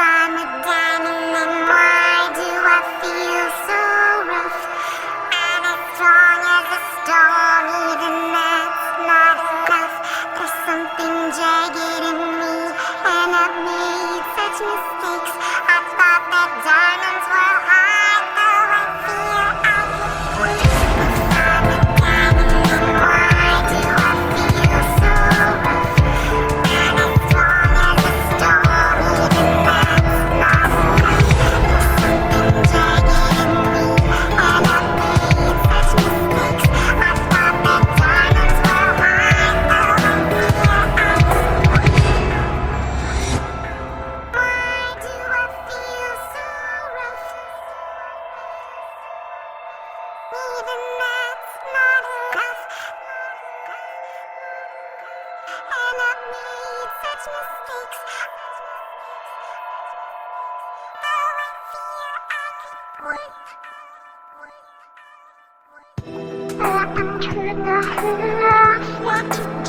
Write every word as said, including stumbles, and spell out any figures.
find the diamond, then why do I feel so rough? And as strong as a stone, even that's not enough. There's something jagged in me, and I've made such mistakes. I thought that diamonds were hard, though I fear I could break. Find the diamond, then why do I feel so rough? And as strong as a stone, even that's not enough. There's something jagged in me, and I've made such mistakes. I thought that diamonds were hard, though I fear I could break. Why do I feel so rough? Even that's not enough. And I've made such mistakes. Though I fear I could break. I'm turning off.